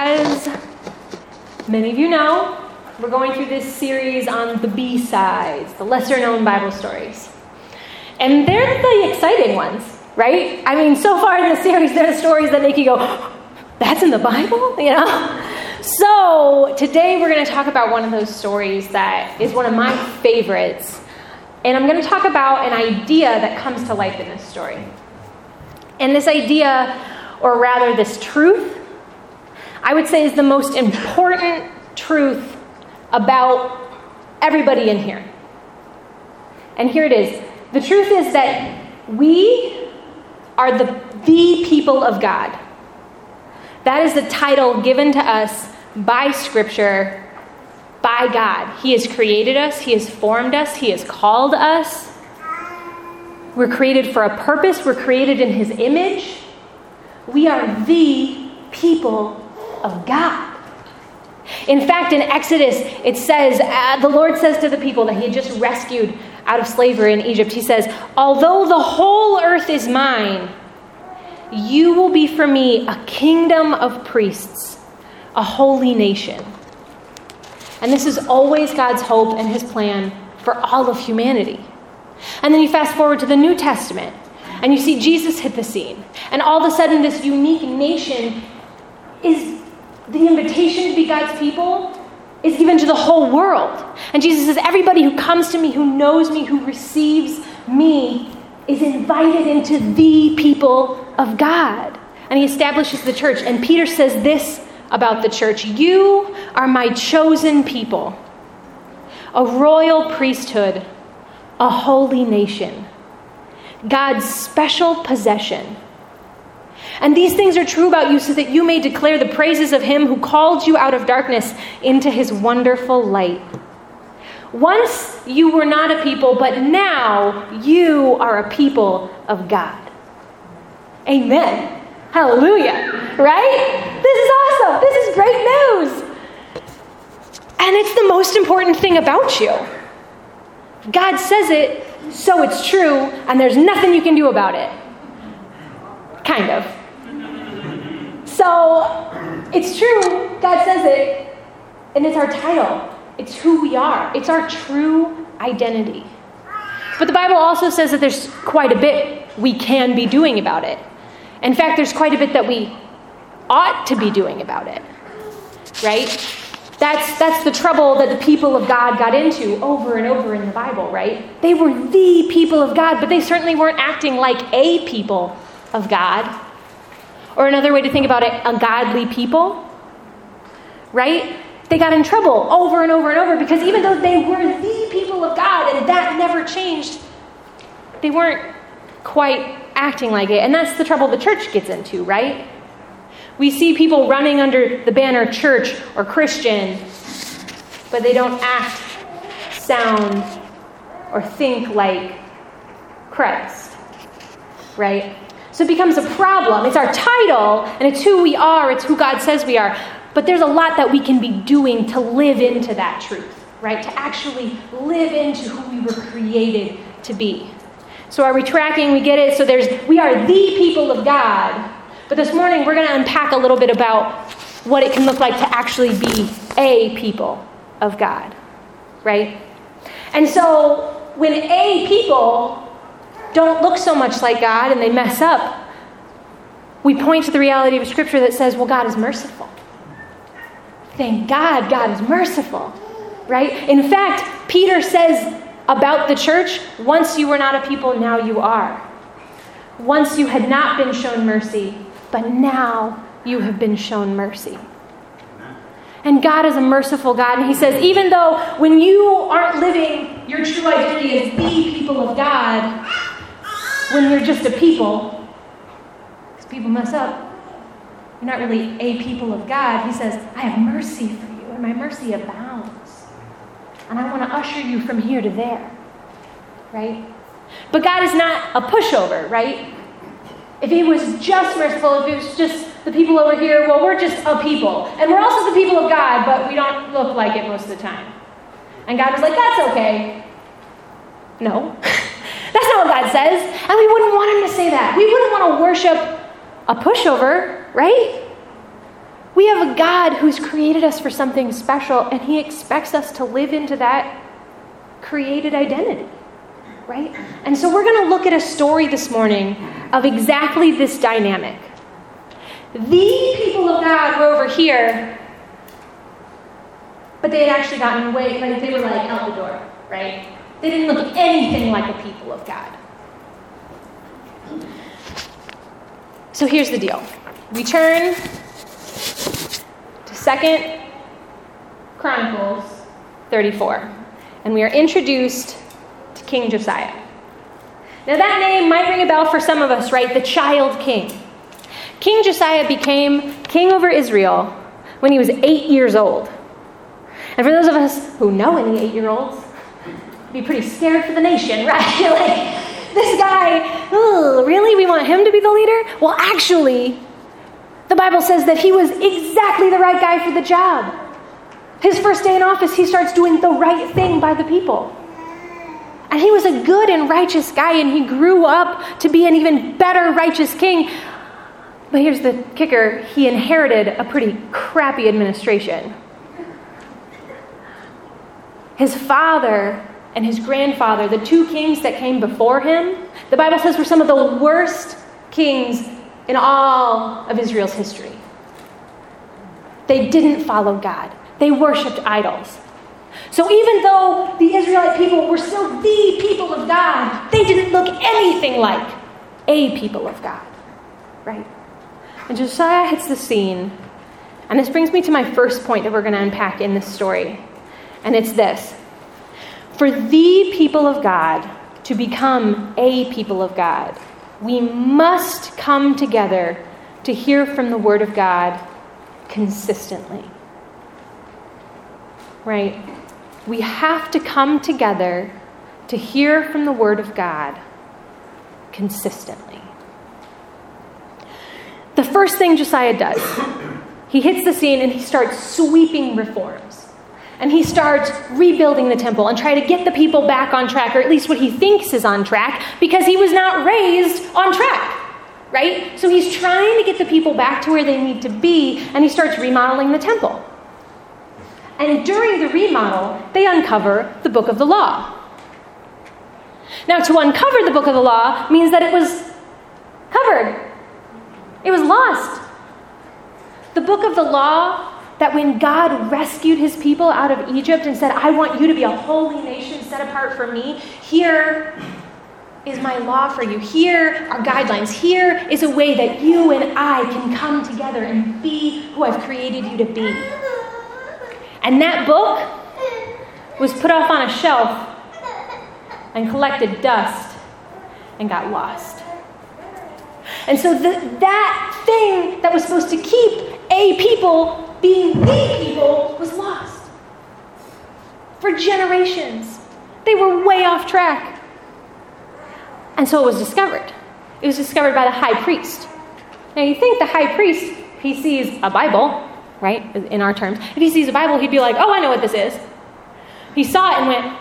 As many of you know, we're going through this series on the B-sides, the lesser-known Bible stories. And they're the exciting ones, right? I mean, so far in the series, they're the stories that make you go, that's in the Bible? You know? So today we're going to talk about one of those stories that is one of my favorites. And I'm going to talk about an idea that comes to life in this story. And this idea, or rather this truth, I would say is the most important truth about everybody in here. And here it is. The truth is that we are the people of God. That is the title given to us by Scripture, by God. He has created us. He has formed us. He has called us. We're created for a purpose. We're created in His image. We are the people of God. In fact, in Exodus, it says, the Lord says to the people that He had just rescued out of slavery in Egypt, He says, although the whole earth is mine, you will be for me a kingdom of priests, a holy nation. And this is always God's hope and His plan for all of humanity. And then you fast forward to the New Testament, and you see Jesus hit the scene. And all of a sudden, this unique nation is the invitation to be God's people is given to the whole world. And Jesus says, everybody who comes to me, who knows me, who receives me, is invited into the people of God. And He establishes the church. And Peter says this about the church: you are my chosen people, a royal priesthood, a holy nation, God's special possession. And these things are true about you so that you may declare the praises of Him who called you out of darkness into His wonderful light. Once you were not a people, but now you are a people of God. Amen. Hallelujah. Right? This is awesome. This is great news. And it's the most important thing about you. God says it, so it's true, and there's nothing you can do about it. Kind of. So, it's true, God says it, and it's our title. It's who we are. It's our true identity. But the Bible also says that there's quite a bit we can be doing about it. In fact, there's quite a bit that we ought to be doing about it. Right? That's the trouble that the people of God got into over and over in the Bible, right? They were the people of God, but they certainly weren't acting like a people of God. Or another way to think about it, a godly people, right? They got in trouble over and over and over because even though they were the people of God and that never changed, they weren't quite acting like it. And that's the trouble the church gets into, right? We see people running under the banner church or Christian, but they don't act, sound, or think like Christ, right? So it becomes a problem. It's our title, and it's who we are. It's who God says we are. But there's a lot that we can be doing to live into that truth, right? To actually live into who we were created to be. So are we tracking? We get it? So we are the people of God. But this morning, we're going to unpack a little bit about what it can look like to actually be a people of God, right? And so when a people don't look so much like God and they mess up, we point to the reality of Scripture that says, well, God is merciful. Thank God, God is merciful, right? In fact, Peter says about the church, once you were not a people, now you are. Once you had not been shown mercy, but now you have been shown mercy. And God is a merciful God. And He says, even though when you aren't living your true identity as the people of God, when you're just a people, because people mess up, you're not really a people of God. He says, I have mercy for you, and my mercy abounds. And I want to usher you from here to there, right? But God is not a pushover, right? If He was just merciful, if it was just the people over here, well, we're just a people. And we're also the people of God, but we don't look like it most of the time. And God was like, that's okay. No. That's not what God says. And we wouldn't want Him to say that. We wouldn't want to worship a pushover, right? We We have a God who's created us for something special, and he expects us to live into that created identity, right? And so we're going to look at a story this morning of exactly this dynamic. The people of God were over here, but they had actually gotten away, like they were like out the door, right? They didn't look anything like the people of God. So here's the deal. We turn to 2 Chronicles 34, and we are introduced to King Josiah. Now that name might ring a bell for some of us, right? The child king. King Josiah became king over Israel when he was 8 years old. And for those of us who know any 8-year-olds, be pretty scared for the nation, right? Like, this guy, really? We want him to be the leader? Well, actually, the Bible says that he was exactly the right guy for the job. His first day in office, he starts doing the right thing by the people. And he was a good and righteous guy, and he grew up to be an even better righteous king. But here's the kicker. He inherited a pretty crappy administration. His father and his grandfather, the two kings that came before him, the Bible says were some of the worst kings in all of Israel's history. They didn't follow God. They worshipped idols. So even though the Israelite people were still the people of God, they didn't look anything like a people of God, right? And Josiah hits the scene, and this brings me to my first point that we're going to unpack in this story, and it's this. For the people of God to become a people of God, we must come together to hear from the Word of God consistently. Right? We have to come together to hear from the Word of God consistently. The first thing Josiah does, he hits the scene and he starts sweeping reforms. And he starts rebuilding the temple and try to get the people back on track, or at least what he thinks is on track, because he was not raised on track, right? So he's trying to get the people back to where they need to be, and he starts remodeling the temple. And during the remodel, they uncover the book of the law. Now, to uncover the book of the law means that it was covered. It was lost. The book of the law, that when God rescued his people out of Egypt and said, I want you to be a holy nation set apart for me, here is my law for you. Here are guidelines. Here is a way that you and I can come together and be who I've created you to be. And that book was put off on a shelf and collected dust and got lost. And so that thing that was supposed to keep a people being the people was lost. For generations. They were way off track. And so it was discovered. It was discovered by the high priest. Now you think the high priest, if he sees a Bible, right, in our terms, if he sees a Bible, he'd be like, oh, I know what this is. He saw it and went,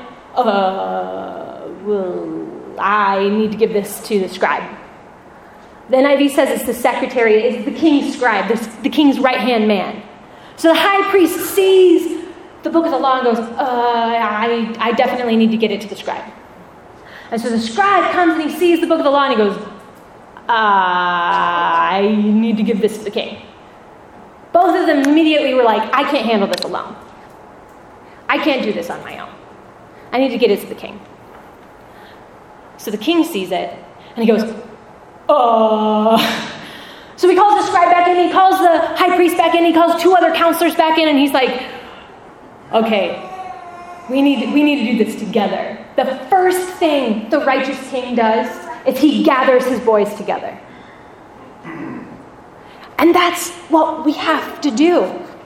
well, I need to give this to the scribe. The NIV says it's the secretary, it's the king's scribe, the king's right-hand man. So the high priest sees the book of the law and goes, I definitely need to get it to the scribe. And so the scribe comes and he sees the book of the law and he goes, I need to give this to the king. Both of them immediately were like, I can't handle this alone. I can't do this on my own. I need to get it to the king. So the king sees it and he goes, So he calls the scribe back in, he calls the high priest back in, he calls 2 other counselors back in, and he's like, okay, we need to do this together. The first thing the righteous king does is he gathers his boys together. And that's what we have to do.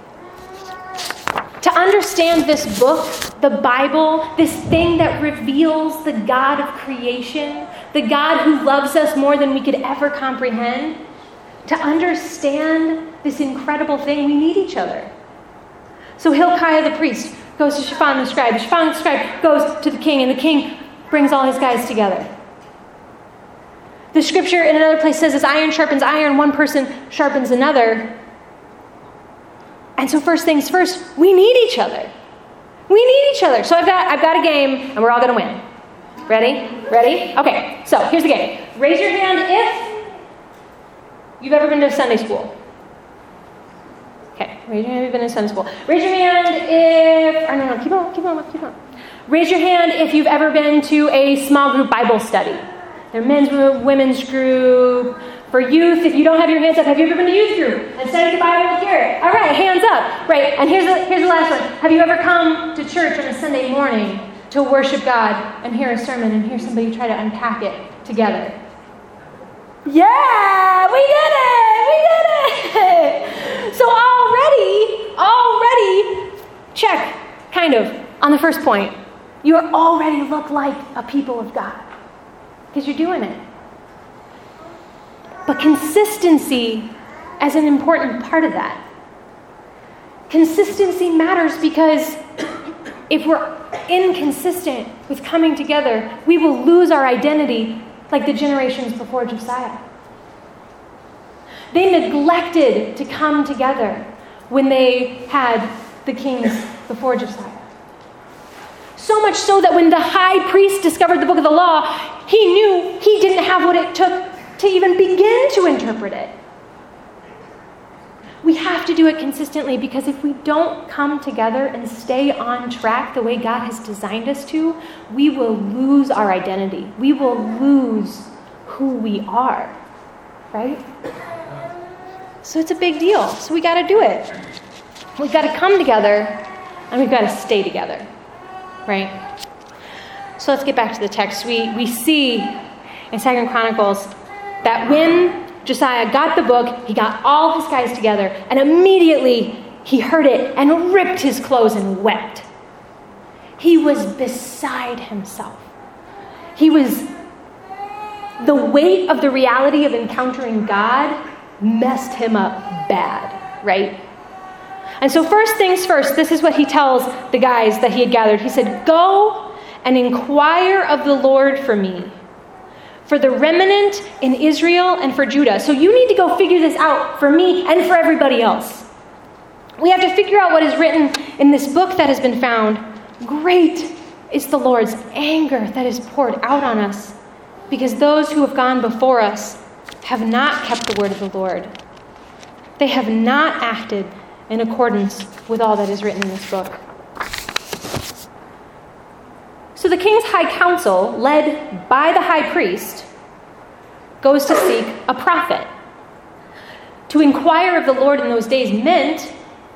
To understand this book, the Bible, this thing that reveals the God of creation, the God who loves us more than we could ever comprehend, to understand this incredible thing, we need each other. So Hilkiah the priest goes to Shaphan the scribe. Shaphan the scribe goes to the king, and the king brings all his guys together. The scripture in another place says, as iron sharpens iron, one person sharpens another. And so first things first, we need each other. We need each other. So I've got a game, and we're all going to win. Ready? Ready? Okay, so here's the game. Raise your hand if you've ever been to Sunday school. Okay, raise your hand if you've been to Sunday school. Raise your hand if... Oh, no, keep on. Raise your hand if you've ever been to a small group Bible study. Their men's group, women's group. For youth, if you don't have your hands up, have you ever been to youth group and studied the Bible with Garrett? All right, hands up. Right, and here's the last one. Have you ever come to church on a Sunday morning to worship God and hear a sermon and hear somebody try to unpack it together? Yeah, we did it! So already, check, kind of, on the first point. You already look like a people of God because you're doing it. But consistency is an important part of that. Consistency matters because if we're inconsistent with coming together, we will lose our identity like the generations before Josiah. They neglected to come together when they had the kings before Josiah. So much so that when the high priest discovered the book of the law, he knew he didn't have what it took to even begin to interpret it. We have to do it consistently because if we don't come together and stay on track the way God has designed us to, we will lose our identity. We will lose who we are, right? So it's a big deal. So we got to do it. We've got to come together and we've got to stay together, right? So let's get back to the text. We see in 2 Chronicles that when Josiah got the book, he got all his guys together, and immediately he heard it and ripped his clothes and wept. He was beside himself. The weight of the reality of encountering God messed him up bad, right? And so first things first, this is what he tells the guys that he had gathered. He said, "Go and inquire of the Lord for me, for the remnant in Israel and for Judah." So you need to go figure this out for me and for everybody else. We have to figure out what is written in this book that has been found. Great is the Lord's anger that is poured out on us, because those who have gone before us have not kept the word of the Lord. They have not acted in accordance with all that is written in this book. So the king's high council, led by the high priest, goes to seek a prophet. To inquire of the Lord in those days meant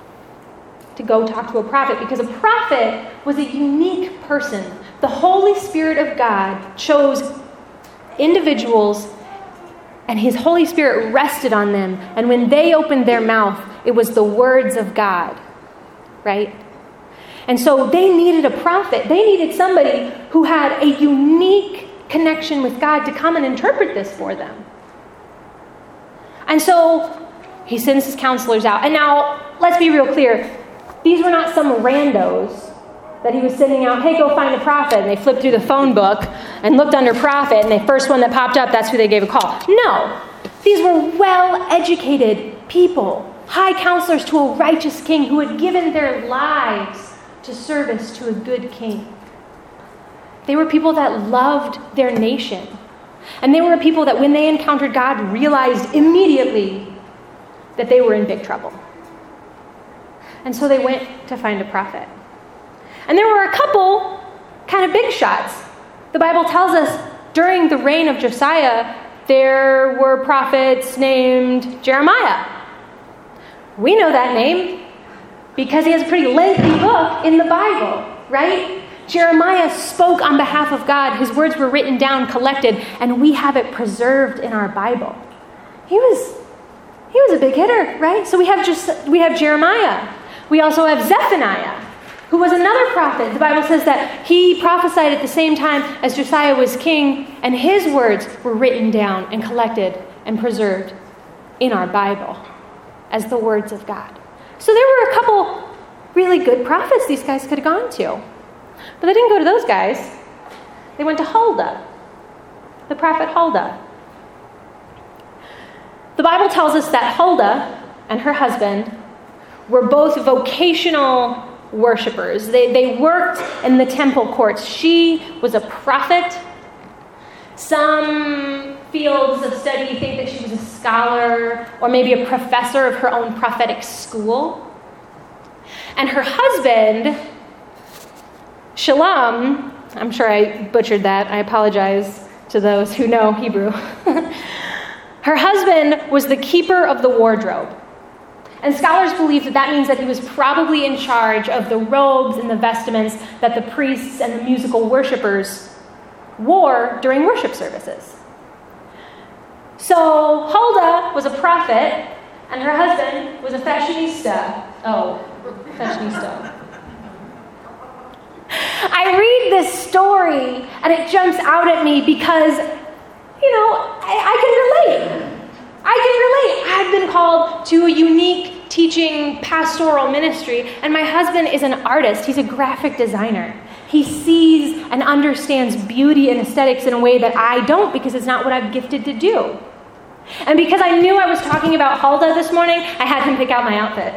to go talk to a prophet, because a prophet was a unique person. The Holy Spirit of God chose individuals, and his Holy Spirit rested on them. And when they opened their mouth, it was the words of God, right? And so they needed a prophet. They needed somebody who had a unique connection with God to come and interpret this for them. And so he sends his counselors out. And now, let's be real clear. These were not some randos that he was sending out, "Hey, go find a prophet." And they flipped through the phone book and looked under prophet, and the first one that popped up, that's who they gave a call. No. These were well-educated people, high counselors to a righteous king who had given their lives to service to a good king. They were people that loved their nation. And they were people that when they encountered God realized immediately that they were in big trouble. And so they went to find a prophet. And there were a couple kind of big shots. The Bible tells us during the reign of Josiah, there were prophets named Jeremiah. We know that name because he has a pretty lengthy book in the Bible, right? Jeremiah spoke on behalf of God. His words were written down, collected, and we have it preserved in our Bible. He was a big hitter, right? So we have Jeremiah. We also have Zephaniah, who was another prophet. The Bible says that he prophesied at the same time as Josiah was king, and his words were written down and collected and preserved in our Bible as the words of God. So there were a couple really good prophets these guys could have gone to. But they didn't go to those guys. They went to Huldah, the prophet Huldah. The Bible tells us that Huldah and her husband were both vocational worshipers. They worked in the temple courts. She was a prophet. Some fields of study think that she was a scholar or maybe a professor of her own prophetic school. And her husband, Shalom, I'm sure I butchered that. I apologize to those who know Hebrew. Her husband was the keeper of the wardrobe. And scholars believe that that means that he was probably in charge of the robes and the vestments that the priests and the musical worshipers wore during worship services. So Huldah was a prophet, and her husband was a fashionista. Oh, fashionista. I read this story, and it jumps out at me because, I can relate. I've been called to a unique teaching pastoral ministry, and my husband is an artist. He's a graphic designer. He sees and understands beauty and aesthetics in a way that I don't, because it's not what I'm gifted to do. And because I knew I was talking about Huldah this morning, I had him pick out my outfit.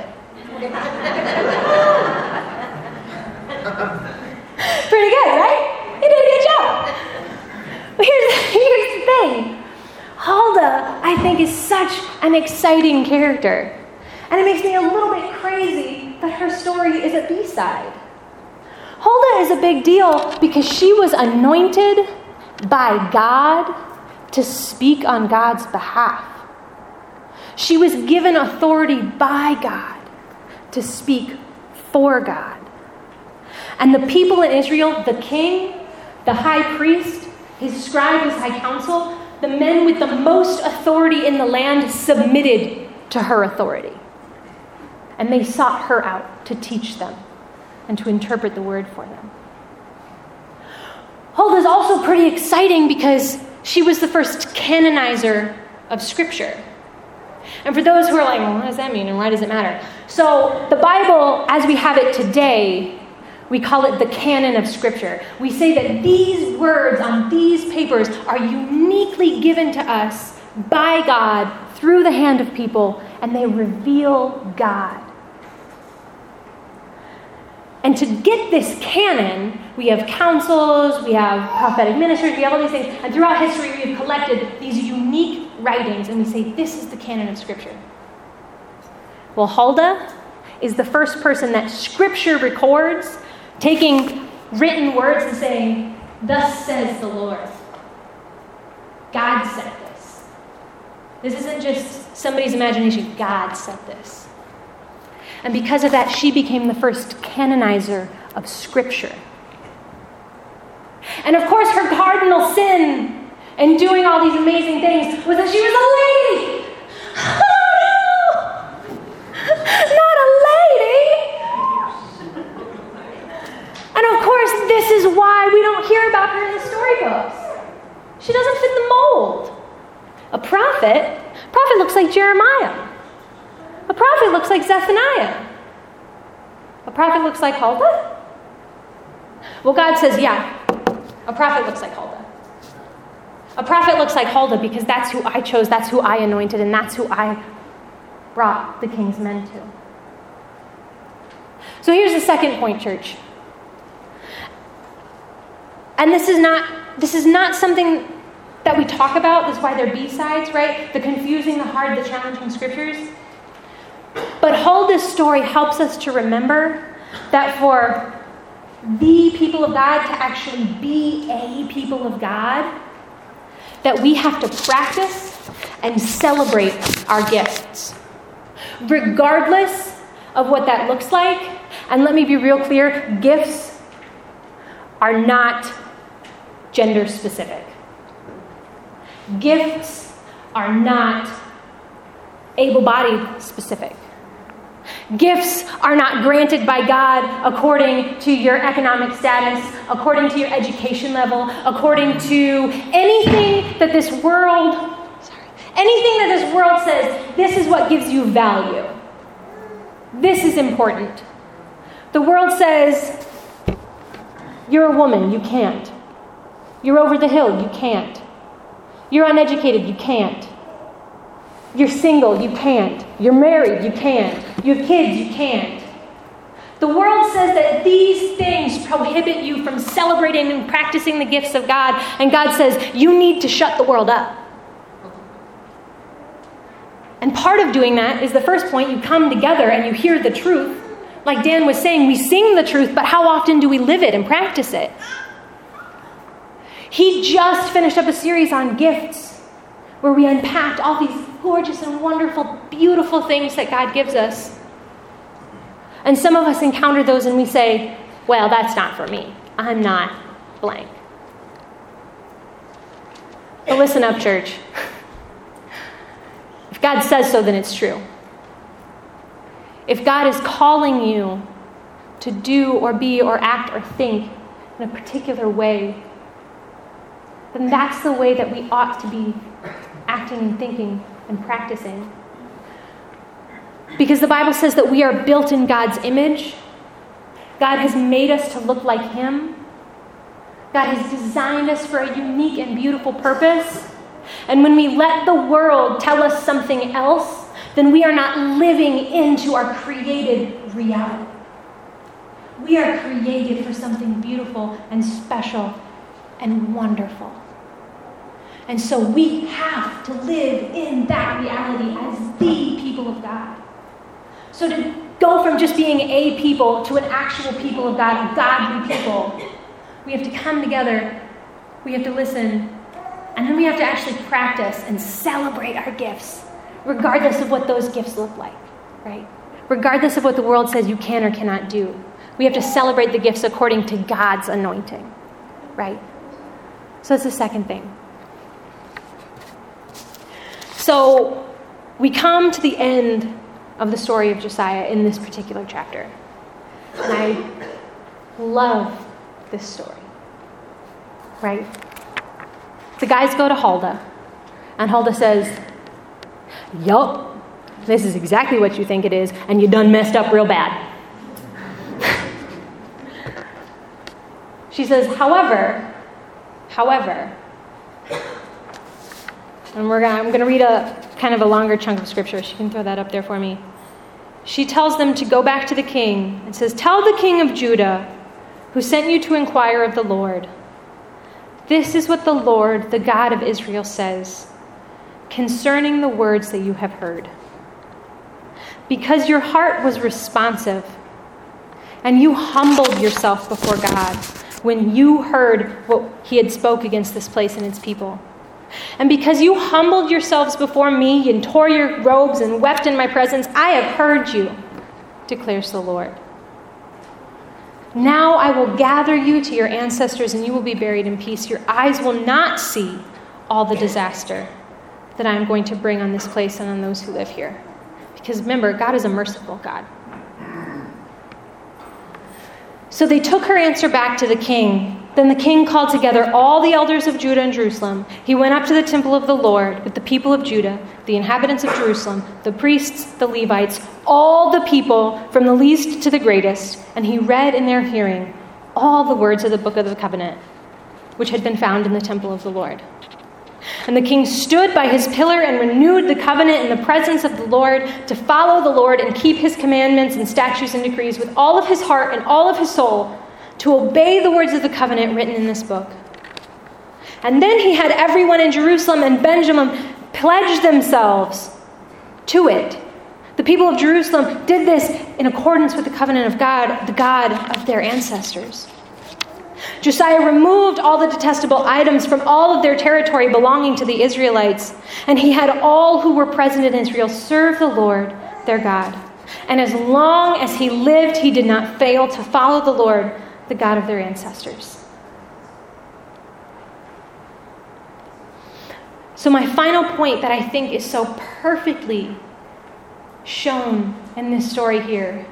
Pretty good, right? He did a good job. But here's the thing. Huldah, I think, is such an exciting character. And it makes me a little bit crazy that her story is a B-side. Huldah is a big deal because she was anointed by God to speak on God's behalf. She was given authority by God to speak for God. And the people in Israel, the king, the high priest, his scribe, his high council, the men with the most authority in the land submitted to her authority. And they sought her out to teach them and to interpret the word for them. Huldah is also pretty exciting because she was the first canonizer of Scripture. And for those who are like, well, what does that mean and why does it matter? So the Bible, as we have it today, we call it the canon of Scripture. We say that these words on these papers are uniquely given to us by God through the hand of people, and they reveal God. And to get this canon, we have councils, we have prophetic ministers, we have all these things. And throughout history, we have collected these unique writings, and we say, this is the canon of Scripture. Well, Huldah is the first person that Scripture records, taking written words and saying, thus says the Lord. God said this. This isn't just somebody's imagination. God said this. And because of that, she became the first canonizer of Scripture. And of course, her cardinal sin in doing all these amazing things was that she was a lady. Oh no! Not a lady! And of course, this is why we don't hear about her in the storybooks. She doesn't fit the mold. A prophet looks like Jeremiah. A prophet looks like Zephaniah. A prophet looks like Huldah? Well, God says, yeah, a prophet looks like Huldah. A prophet looks like Huldah because that's who I chose, that's who I anointed, and that's who I brought the king's men to. So here's the second point, church. And this is not something that we talk about. That's why they're B-sides, right? The confusing, the hard, the challenging scriptures. But Huldah's story helps us to remember that for the people of God to actually be a people of God, that we have to practice and celebrate our gifts, regardless of what that looks like. And let me be real clear, gifts are not gender specific. Gifts are not able-bodied specific. Gifts are not granted by God according to your economic status, according to your education level, according to anything that this world says, this is what gives you value. This is important. The world says, you're a woman, you can't. You're over the hill, you can't. You're uneducated, you can't. You're single, you can't. You're married, you can't. You have kids, you can't. The world says that these things prohibit you from celebrating and practicing the gifts of God, and God says you need to shut the world up. And part of doing that is the first point. You come together and you hear the truth. Like Dan was saying, we sing the truth, but how often do we live it and practice it? He just finished up a series on gifts where we unpacked all these gorgeous and wonderful, beautiful things that God gives us. And some of us encounter those and we say, well, that's not for me. I'm not blank. But listen up, church. If God says so, then it's true. If God is calling you to do or be or act or think in a particular way, then that's the way that we ought to be acting and thinking and practicing. Because the Bible says that we are built in God's image. God has made us to look like Him. God has designed us for a unique and beautiful purpose. And when we let the world tell us something else, then we are not living into our created reality. We are created for something beautiful and special and wonderful. And so we have to live in that reality as the people of God. So to go from just being a people to an actual people of God, a godly people, we have to come together, we have to listen, and then we have to actually practice and celebrate our gifts, regardless of what those gifts look like, right? Regardless of what the world says you can or cannot do. We have to celebrate the gifts according to God's anointing, right? So that's the second thing. So we come to the end of the story of Josiah in this particular chapter. And I love this story, right? The guys go to Huldah, and Huldah says, yup, this is exactly what you think it is, and you done messed up real bad. She says, however, and I'm going to read a kind of a longer chunk of scripture. She can throw that up there for me. She tells them to go back to the king and says, tell the king of Judah, who sent you to inquire of the Lord, this is what the Lord, the God of Israel, says concerning the words that you have heard. Because your heart was responsive, and you humbled yourself before God when you heard what he had spoke against this place and its people. And because you humbled yourselves before me and tore your robes and wept in my presence, I have heard you, declares the Lord. Now I will gather you to your ancestors, and you will be buried in peace. Your eyes will not see all the disaster that I am going to bring on this place and on those who live here. Because remember, God is a merciful God. So they took her answer back to the king. Then the king called together all the elders of Judah and Jerusalem. He went up to the temple of the Lord with the people of Judah, the inhabitants of Jerusalem, the priests, the Levites, all the people from the least to the greatest, and he read in their hearing all the words of the book of the covenant, which had been found in the temple of the Lord. And the king stood by his pillar and renewed the covenant in the presence of the Lord to follow the Lord and keep his commandments and statutes and decrees with all of his heart and all of his soul, to obey the words of the covenant written in this book. And then he had everyone in Jerusalem and Benjamin pledge themselves to it. The people of Jerusalem did this in accordance with the covenant of God, the God of their ancestors. Josiah removed all the detestable items from all of their territory belonging to the Israelites, and he had all who were present in Israel serve the Lord, their God. And as long as he lived, he did not fail to follow the Lord, the God of their ancestors. So my final point that I think is so perfectly shown in this story here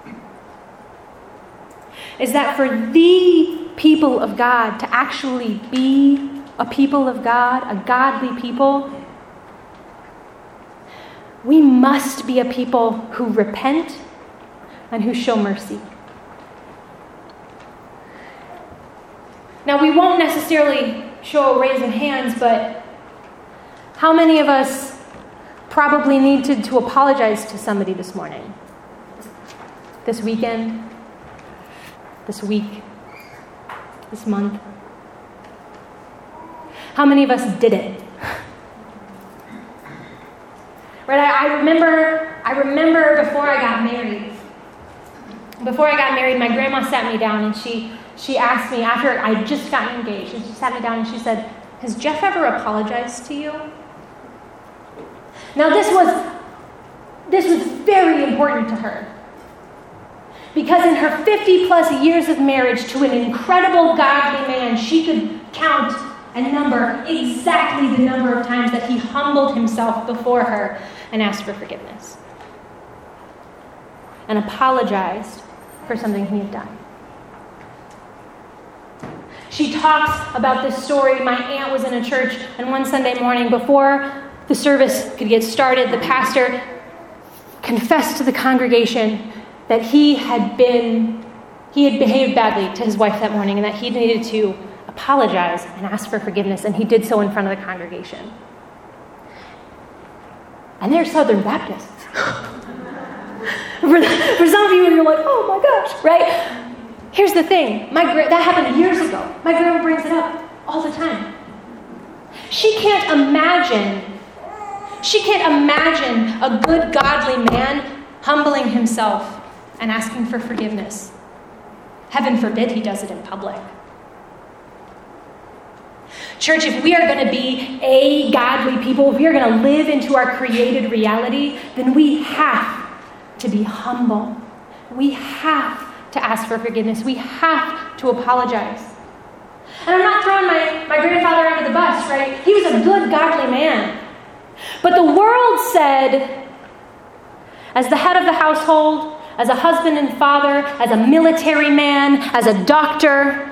is that for the people of God to actually be a people of God, a godly people, we must be a people who repent and who show mercy. Now, we won't necessarily show a raise of hands, but how many of us probably needed to apologize to somebody this morning, this weekend, this week, this month? How many of us did it? Right? I remember before I got married. Before I got married, my grandma sat me down and she asked me, after I just gotten engaged, and she sat me down and she said, "Has Jeff ever apologized to you?" Now this was very important to her. Because in her 50 plus years of marriage to an incredible godly man, she could count and number exactly the number of times that he humbled himself before her and asked for forgiveness. And apologized for something he had done. She talks about this story. My aunt was in a church, and one Sunday morning, before the service could get started, the pastor confessed to the congregation that he had behaved badly to his wife that morning, and that he needed to apologize and ask for forgiveness, and he did so in front of the congregation. And they're Southern Baptists. For some of you, you're like, oh my gosh, right? Here's the thing. That happened years ago. My grandma brings it up all the time. She can't imagine a good, godly man humbling himself and asking for forgiveness. Heaven forbid he does it in public. Church, if we are going to be a godly people, if we are going to live into our created reality, then we have to be humble. We have to ask for forgiveness. We have to apologize. And I'm not throwing my grandfather under the bus, right? He was a good, godly man. But the world said, as the head of the household, as a husband and father, as a military man, as a doctor,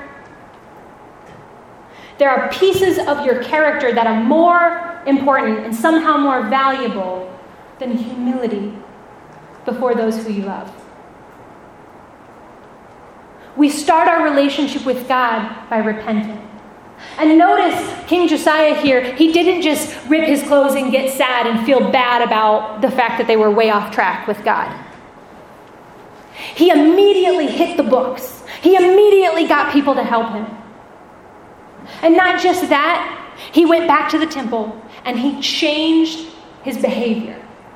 there are pieces of your character that are more important and somehow more valuable than humility before those who you love. We start our relationship with God by repenting. And notice King Josiah here, he didn't just rip his clothes and get sad and feel bad about the fact that they were way off track with God. He immediately hit the books. He immediately got people to help him. And not just that, he went back to the temple and he changed his behavior.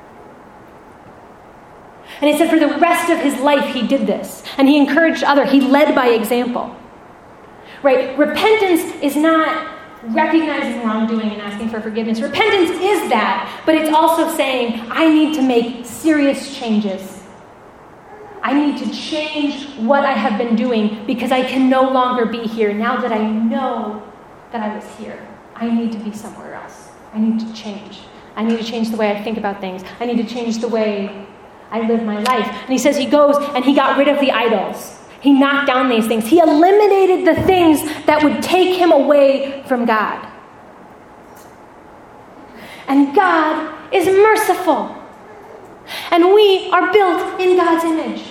And it said for the rest of his life he did this. And he encouraged others. He led by example. Right? Repentance is not recognizing wrongdoing and asking for forgiveness. Repentance is that, but it's also saying, I need to make serious changes. I need to change what I have been doing because I can no longer be here. Now that I know that I was here, I need to be somewhere else. I need to change. I need to change the way I think about things. I need to change the way I live my life. And he says he goes and he got rid of the idols. He knocked down these things. He eliminated the things that would take him away from God. And God is merciful. And we are built in God's image.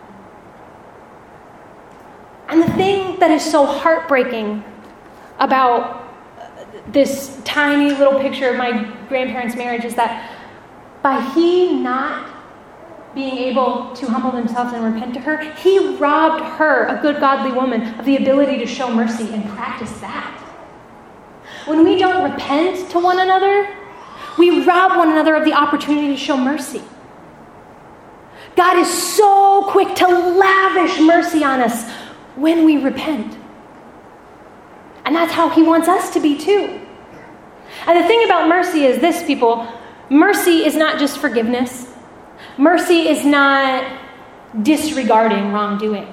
And the thing that is so heartbreaking about this tiny little picture of my grandparents' marriage is that by he not being able to humble themselves and repent to her, he robbed her, a good godly woman, of the ability to show mercy and practice that. When we don't repent to one another, we rob one another of the opportunity to show mercy. God is so quick to lavish mercy on us when we repent. And that's how he wants us to be too. And the thing about mercy is this, people. Mercy is not just forgiveness. Mercy is not disregarding wrongdoing.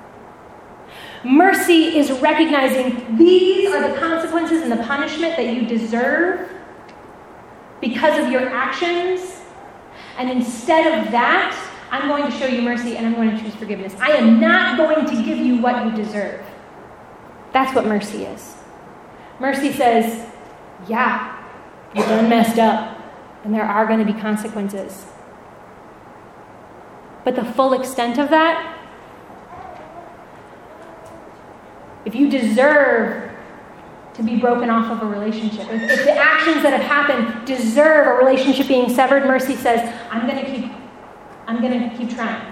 Mercy is recognizing these are the consequences and the punishment that you deserve because of your actions. And instead of that, I'm going to show you mercy and I'm going to choose forgiveness. I am not going to give you what you deserve. That's what mercy is. Mercy says, yeah, you done messed up, and there are going to be consequences. But the full extent of that, if you deserve to be broken off of a relationship. If the actions that have happened deserve a relationship being severed, mercy says, I'm going to keep trying.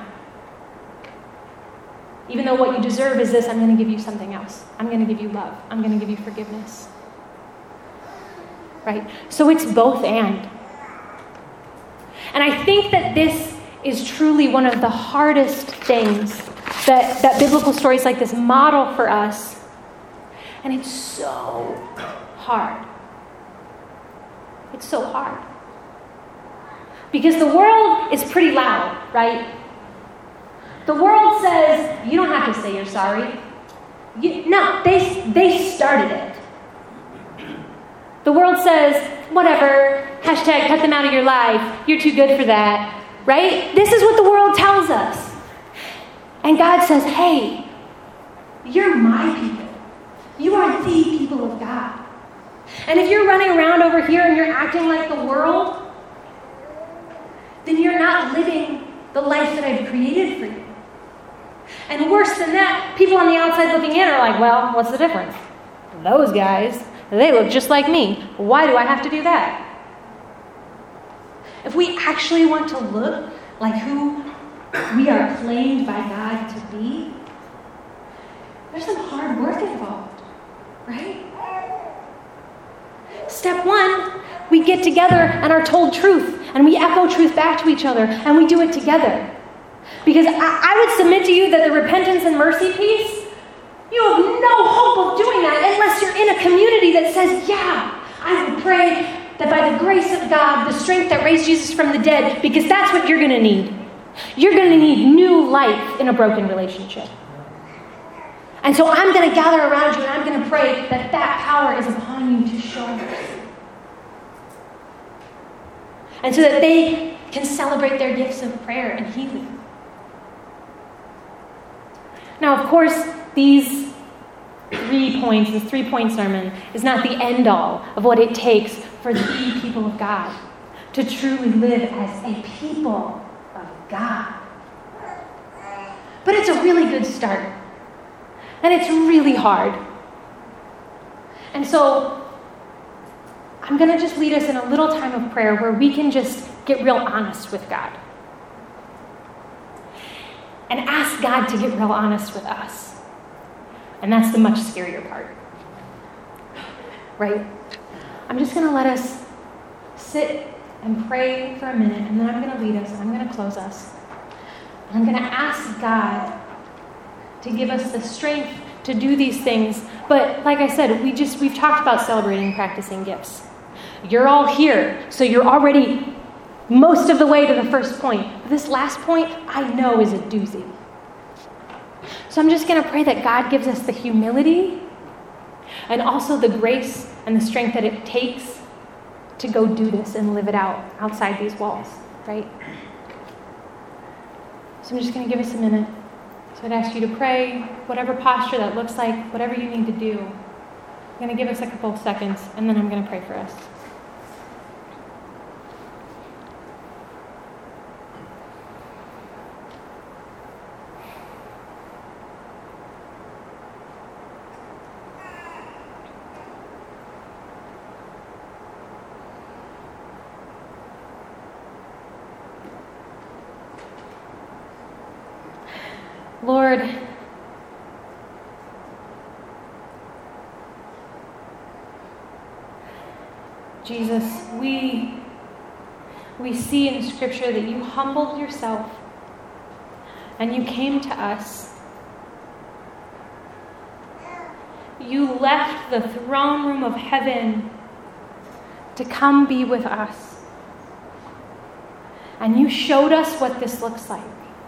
Even though what you deserve is this, I'm going to give you something else. I'm going to give you love. I'm going to give you forgiveness. Right? So it's both and. And I think that this is truly one of the hardest things that biblical stories like this model for us. And it's so hard. It's so hard. Because the world is pretty loud, right? The world says, you don't have to say you're sorry. No, they started it. The world says, whatever, hashtag cut them out of your life. You're too good for that, right? This is what the world tells us. And God says, hey, you're my people. You are the people of God. And if you're running around over here and you're acting like the world, then you're not living the life that I've created for you. And worse than that, people on the outside looking in are like, well, what's the difference? Those guys, they look just like me. Why do I have to do that? If we actually want to look like who we are claimed by God to be, there's some hard work involved, right? Step one, we get together and are told truth, and we echo truth back to each other, and we do it together. Because I would submit to you that the repentance and mercy piece, you have no hope of doing that unless you're in a community that says, yeah, I would pray that by the grace of God, the strength that raised Jesus from the dead, because that's what you're going to need. You're going to need new life in a broken relationship. And so I'm going to gather around you and I'm going to pray that that power is upon you to show mercy. And so that they can celebrate their gifts of prayer and healing. Now, of course, these 3 points, this 3-point sermon, is not the end all of what it takes for the people of God to truly live as a people of God. But it's a really good start. And it's really hard. And so I'm going to just lead us in a little time of prayer where we can just get real honest with God. And ask God to get real honest with us. And that's the much scarier part. Right? I'm just going to let us sit and pray for a minute, and then I'm going to lead us, and I'm going to close us. And I'm going to ask God to give us the strength to do these things. But like I said, we've talked about celebrating and practicing gifts. You're all here, so you're already most of the way to the first point. This last point, I know, is a doozy. So I'm just going to pray that God gives us the humility and also the grace and the strength that it takes to go do this and live it out outside these walls, right? So I'm just going to give us a minute. So I'd ask you to pray, whatever posture that looks like, whatever you need to do. I'm going to give us a couple of seconds, and then I'm going to pray for us. Lord, Jesus, we see in Scripture that you humbled yourself and you came to us. You left the throne room of heaven to come be with us. And you showed us what this looks like.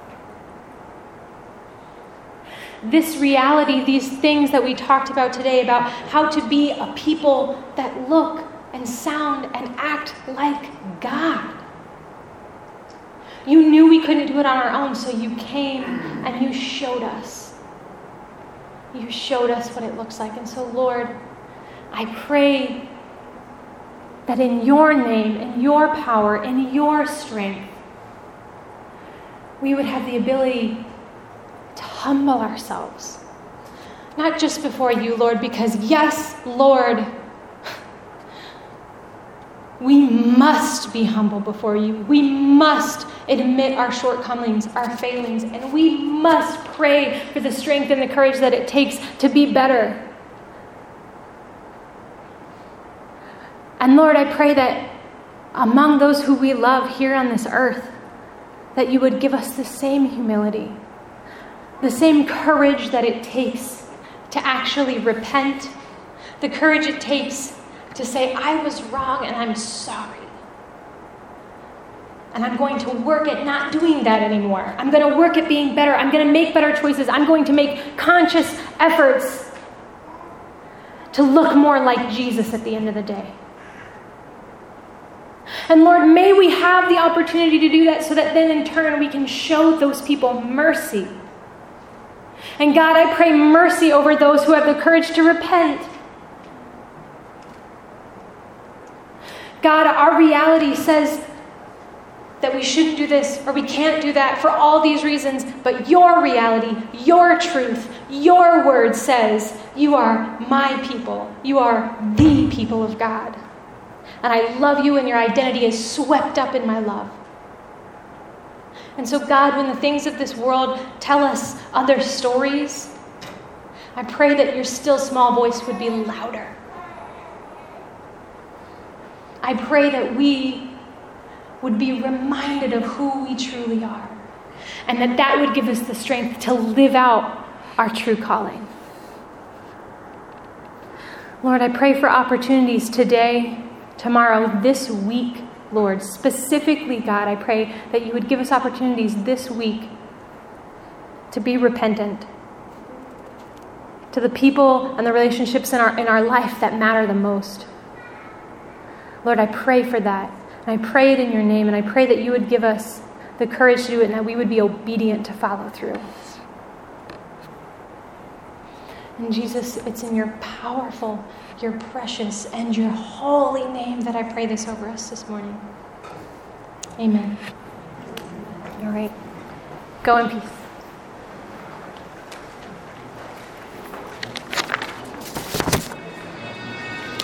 This reality, these things that we talked about today about how to be a people that look and sound and act like God. You knew we couldn't do it on our own, so you came and you showed us. You showed us what it looks like. And so, Lord, I pray that in your name, in your power, in your strength, we would have the ability to humble ourselves, Not just before you, Lord, because yes, Lord, we must be humble before you. We must admit our shortcomings, our failings, and we must pray for the strength and the courage that it takes to be better. And Lord, I pray that among those who we love here on this earth, that you would give us the same humility, the same courage that it takes to actually repent, the courage it takes to say, I was wrong and I'm sorry. And I'm going to work at not doing that anymore. I'm going to work at being better. I'm going to make better choices. I'm going to make conscious efforts to look more like Jesus at the end of the day. And Lord, may we have the opportunity to do that so that then in turn we can show those people mercy. And God, I pray mercy over those who have the courage to repent. God, our reality says that we shouldn't do this or we can't do that for all these reasons, but your reality, your truth, your word says you are my people. You are the people of God. And I love you and your identity is swept up in my love. And so God, when the things of this world tell us other stories, I pray that your still small voice would be louder. I pray that we would be reminded of who we truly are, and that would give us the strength to live out our true calling. Lord, I pray for opportunities today, tomorrow, this week, Lord. Specifically, God, I pray that you would give us opportunities this week to be repentant to the people and the relationships in our life that matter the most. Lord, I pray for that. And I pray it in your name, and I pray that you would give us the courage to do it and that we would be obedient to follow through. And Jesus, it's in your powerful, your precious, and your holy name that I pray this over us this morning. Amen. All right. Go in peace.